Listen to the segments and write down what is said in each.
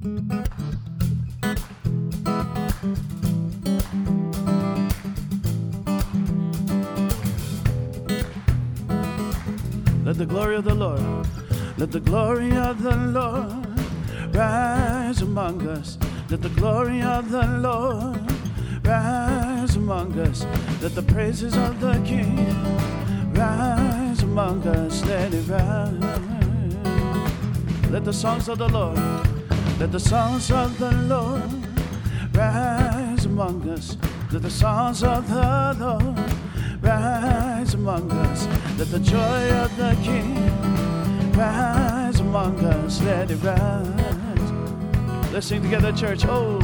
Let the glory of the Lord, let the glory of the Lord rise among us. Let the glory of the Lord rise among us. Let the praises of the King rise among us. Let it rise. Let the songs of the Lord, let the songs of the Lord rise among us. Let the songs of the Lord rise among us. Let the joy of the King rise among us. Let it rise. Let's sing together, church. Oh,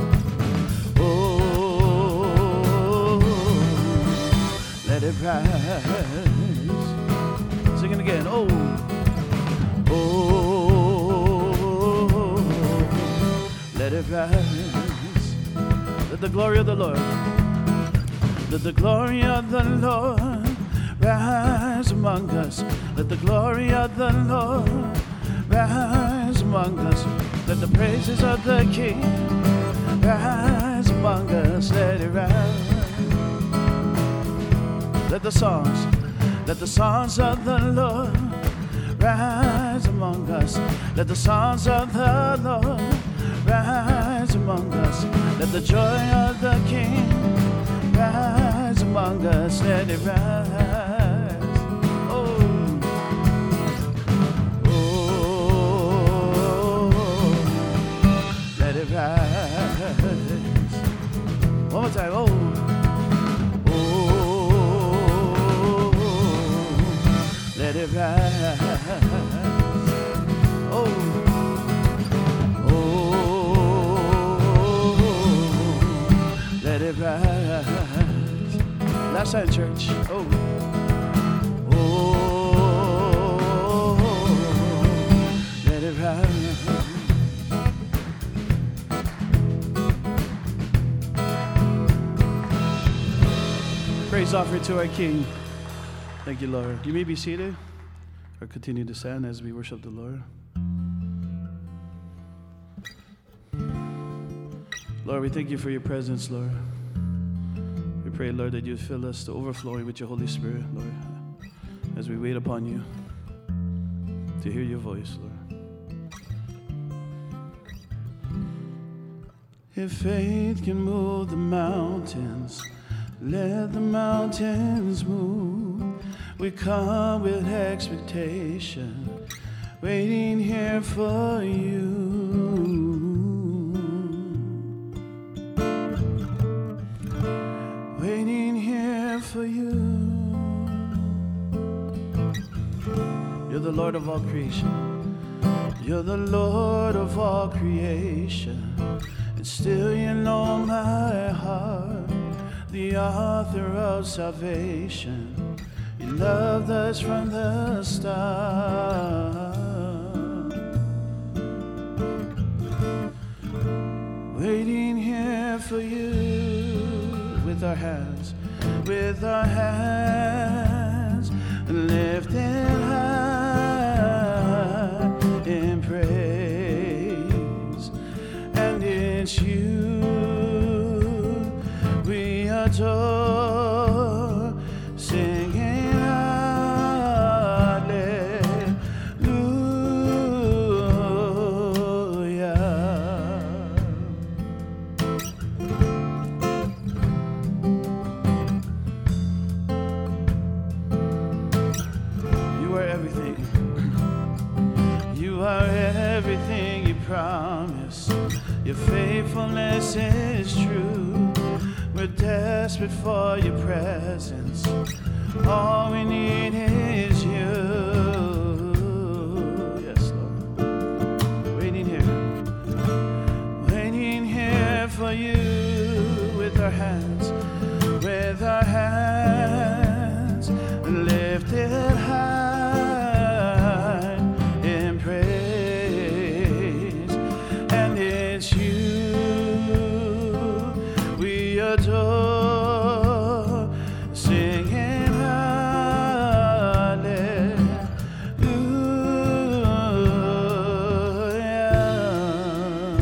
oh, let it rise. Sing it again. Oh, oh, let it rise. Let the glory of the Lord, let the glory of the Lord rise among us. Let the glory of the Lord rise among us. Let the praises of the King rise among us. Let it rise. Let the songs of the Lord rise among us. Let the songs of the Lord rise among us. Let the joy of the King rise among us. Let it rise. Oh, oh, let it rise. One more time. Oh, oh, let it rise. Oh, oh, let it rise. Last time, church. Oh, oh, let it rise. Praise offering to our King. Thank you, Lord. You may be seated or continue to stand as we worship the Lord. Lord, we thank you for your presence, Lord. We pray, Lord, that you fill us to overflowing with your Holy Spirit, Lord, as we wait upon you to hear your voice, Lord. If faith can move the mountains, let the mountains move. We come with expectation, waiting here for you. Waiting here for you. You're the Lord of all creation. You're the Lord of all creation. And still you know my heart, the author of salvation. You loved us from the start. Waiting here for you. With our hands lifted high in praise, and it's you we adore, singing everything you promised. Your faithfulness is true. We're desperate for your presence. All we need is you. Yes, Lord. Waiting here for you with our hands lifted high in praise, and it's you we adore, singing hallelujah.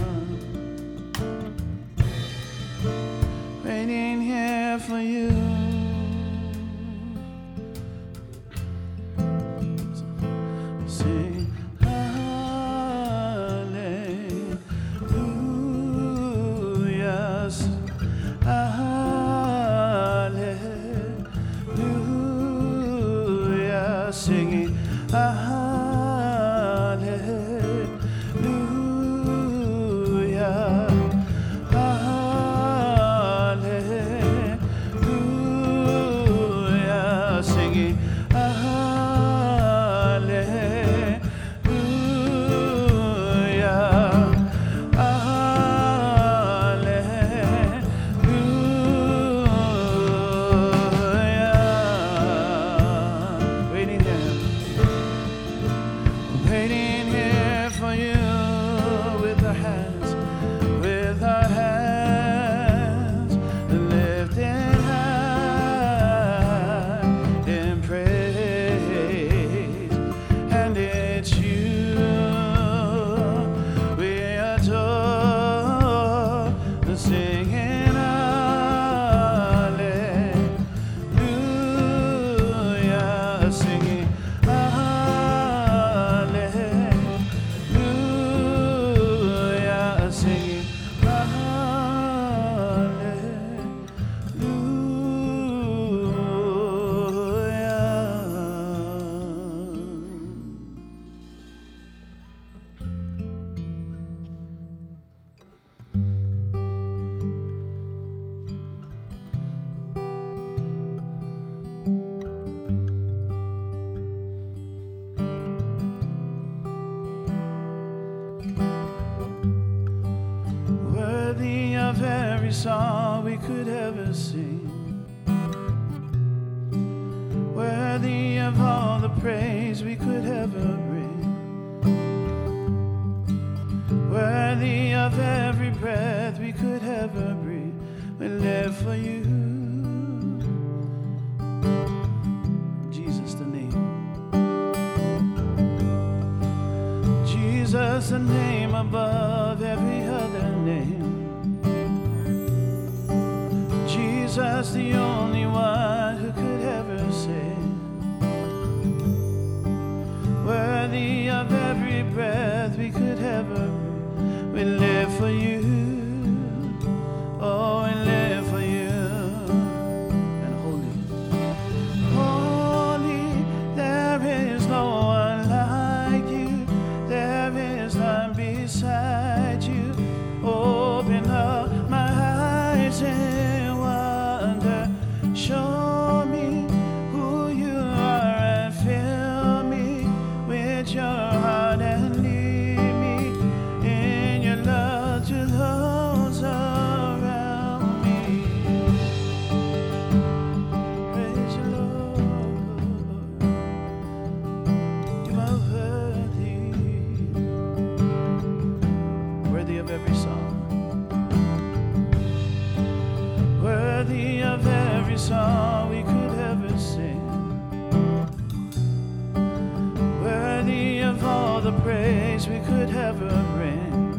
every song we could ever sing. Worthy of all the praise we could ever bring. Worthy of every breath we could ever breathe. We live for you. Jesus the name. Jesus the name above every other name. Jesus the only one who could ever save. Worthy of every breath we could ever breathe. We live for you. Oh, we live for you. And holy, holy, there is no one like you. There is none beside you. Open up my eyes in wonder. Show me who you are and fill me with your heart and lead me in your love to those around me. Praise the Lord. You are worthy of every song. Worthy of every song we could ever sing. Worthy of all the praise we could ever bring.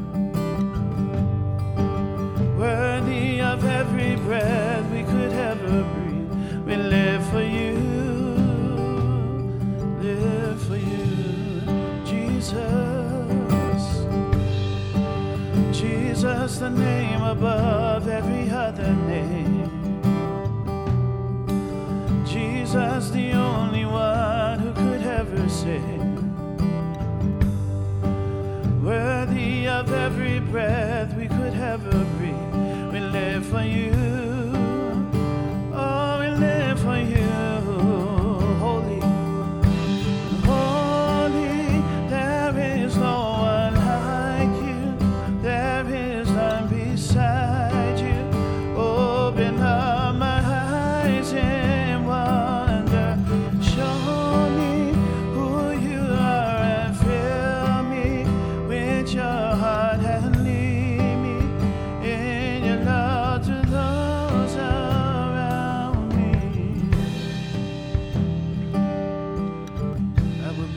Worthy of every breath we could ever breathe. We live for you. Live for you. Jesus. Jesus, the name above every other name. Jesus, the only one who could ever save. Worthy of every breath we could ever breathe. We live for you. Oh, we live for you. Holy, holy, there is no one like you. There is none beside you. Open up my eyes in wonder. Show me who you are and fill me with your heart and lead me in your love to those around me. I will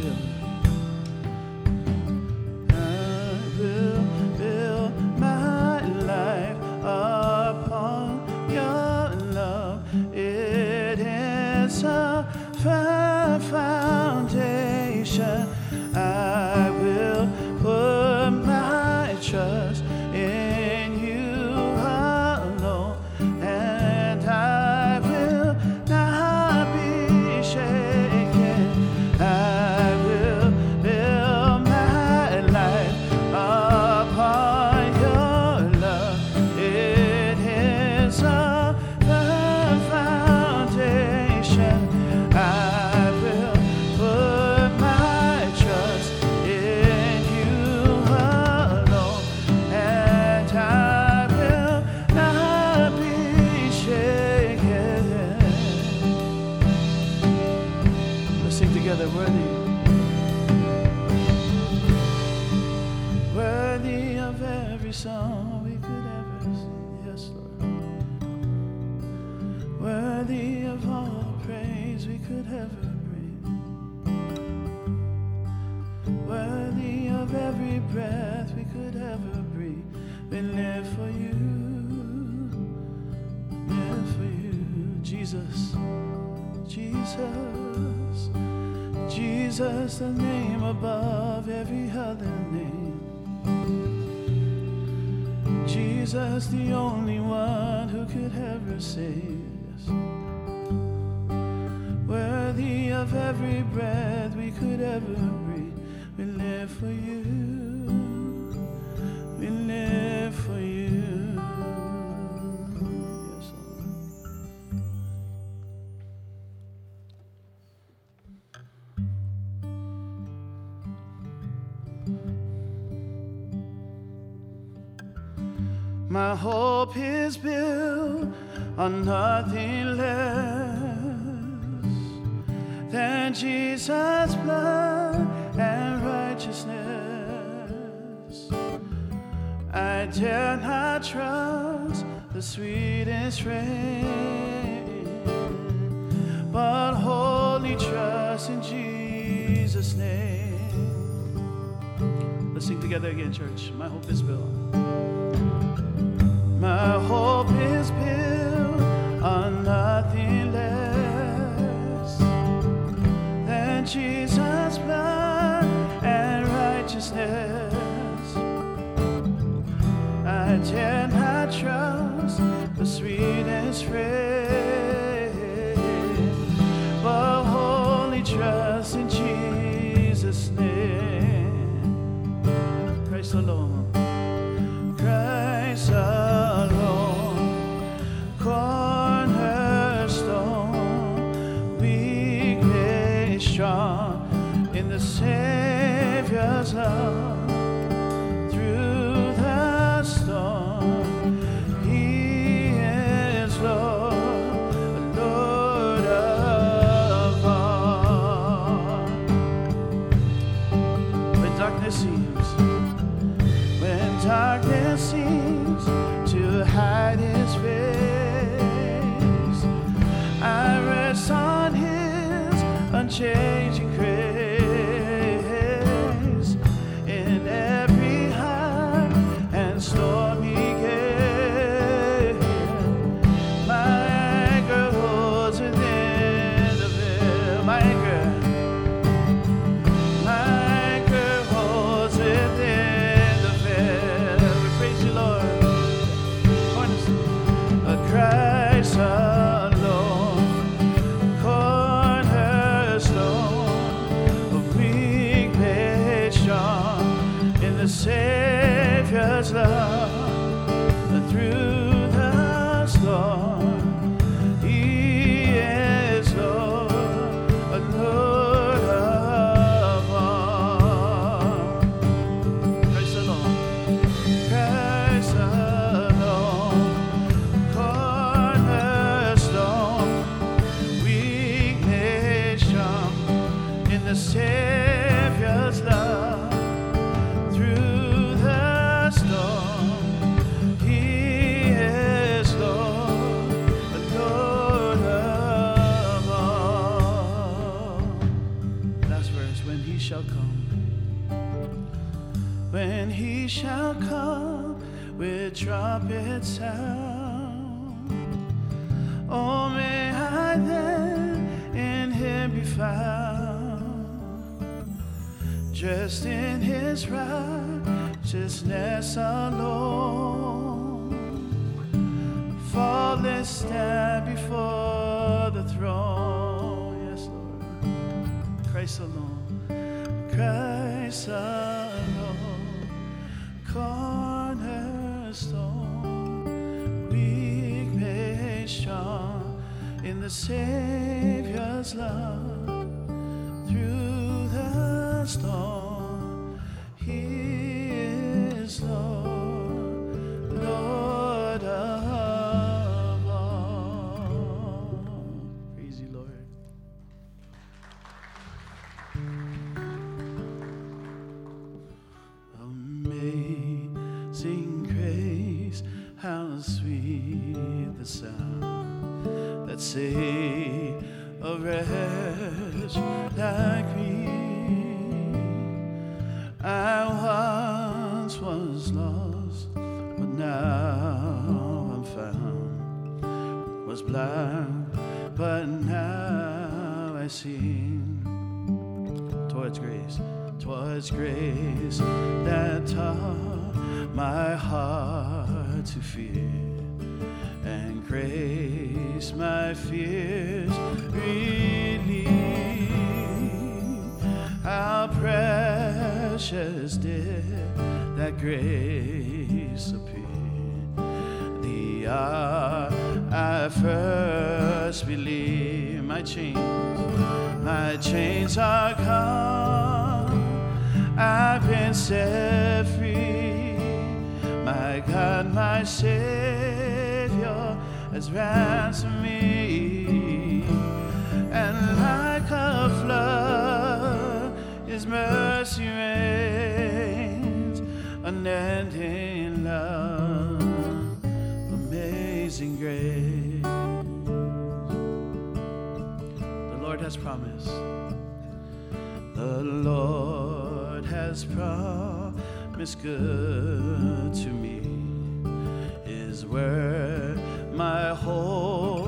build my life upon your love. It is a firm foundation. I will put my trust in you alone, and I will not be shaken. I will build my life upon your love. It is a firm foundation. I will put my trust in you alone, and I will not be shaken. Let's sing together. Worthy of every song we could ever sing. Yes, Lord. Worthy of all praise we could ever bring. Worthy of every breath we could ever breathe. We live for you. Live for you. Jesus. Jesus. Jesus, the name above every other name. Jesus, the only one who could ever save us. Worthy of every breath we could ever breathe. We live for you. We live for you. Yes, Lord. My hope is built on nothing less than Jesus' blood and righteousness. I dare not trust the sweetest rain, but wholly trust in Jesus' name. Let's sing together again, church. My hope is built. My hope is built on nothing less than Jesus' blood and righteousness. I dare not trust the sweetest friend, but wholly trust in Jesus' name. Christ alone, Christ alone, cornerstone, weak made strong in the Savior's love. Darkness seems to hide his face, I rest on his unchanging grace. In every high and stormy gale, my anchor holds within the veil. My anchor holds within. Christ alone, cornerstone, weak made strong in the Savior's love. Through the storm, He is Lord, Lord of all. Christ alone, Christ alone, the Savior's love. Through the storm, He is Lord, the Lord of all. Last verse. When He shall come with trumpet sound, oh, may I then in Him be found, dressed in His righteousness alone, faultless stand before the throne. Yes, Lord. Christ alone, Christ alone, cornerstone, weak made strong in the Savior's love. Through the storm, He is Lord, Lord of all. Praise you, Lord. Amazing grace, how sweet the sound that saved a wretch like me. I once was lost, but now I'm found. Was blind, but now I see. 'Twas grace that taught my heart to fear, and grace my fears relieve. How precious did that grace appear, the hour I first believed. My chains are gone, I've been set free. My God, my my Savior has ransomed me, and like a flood His mercy reigns, unending love, amazing grace. The Lord has promised. The Lord has promised good to me. His word my hope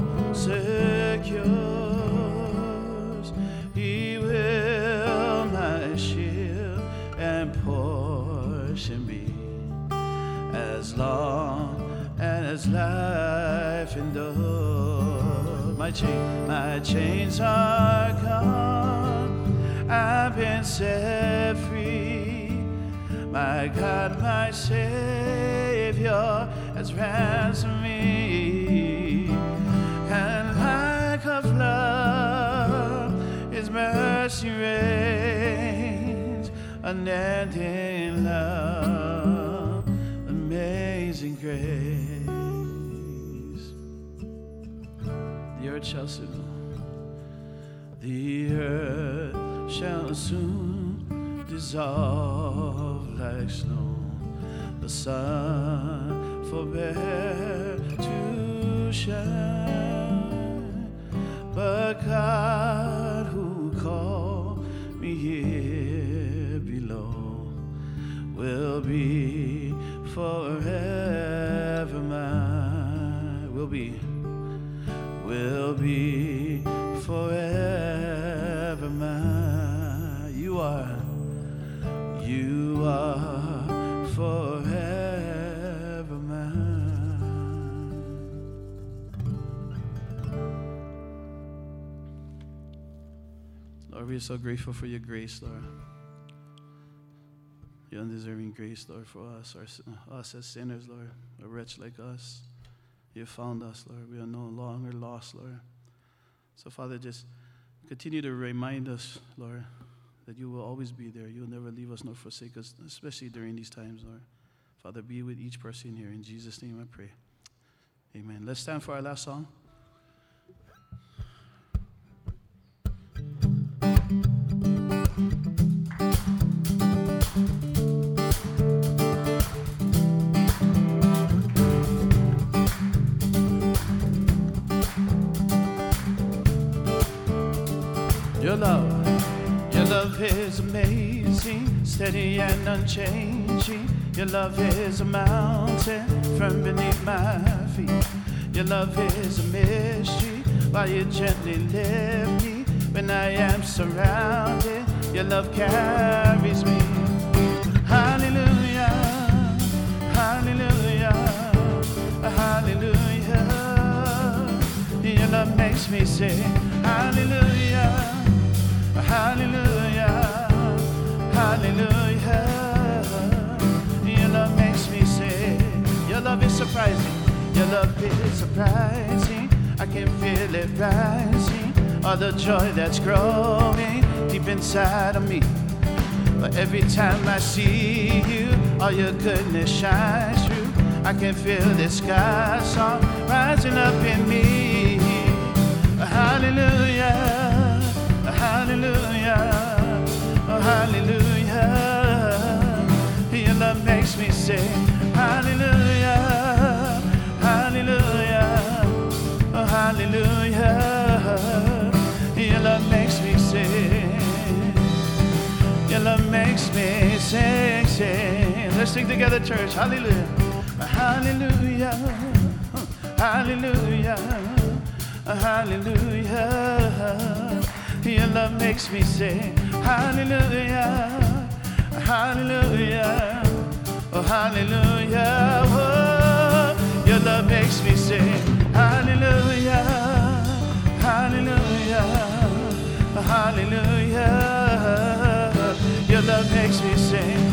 secures. He will my shield and portion be, as long as life endures. My chains are gone, I've been set free. My God, my Savior has ransomed me, and like a flood His mercy reigns, unending love, amazing grace. The earth shall soon, the earth shall soon dissolve like snow. The sun forbear to shine, but God who called me here below will be forever mine. Will be forever mine. You are forever mine. Lord, we are so grateful for your grace, Lord. Your undeserving grace, Lord, for us as sinners, Lord, a wretch like us. You found us, Lord. We are no longer lost, Lord. So, Father, just continue to remind us, Lord, that you will always be there. You will never leave us nor forsake us, especially during these times, Lord. Father, be with each person here. In Jesus' name I pray. Amen. Let's stand for our last song. Your love is amazing, steady and unchanging. Your love is a mountain firm beneath my feet. Your love is a mystery, while you gently lift me when I am surrounded. Your love carries me. Hallelujah, hallelujah, hallelujah. Your love makes me sing. Hallelujah. Hallelujah, hallelujah. Your love makes me sing. Your love is surprising. Your love is surprising. I can feel it rising. All the joy that's growing deep inside of me. But every time I see you, all your goodness shines through. I can feel the sky song rising up in me. Hallelujah. Hallelujah, oh hallelujah. Your love makes me sing. Hallelujah, hallelujah, oh hallelujah. Your love makes me sing. Your love makes me sing, sing. Let's sing together, church. Hallelujah, hallelujah, hallelujah, hallelujah. Your love makes me sing. Hallelujah, hallelujah, oh hallelujah. Oh, your love makes me sing. Hallelujah, hallelujah, hallelujah. Your love makes me sing.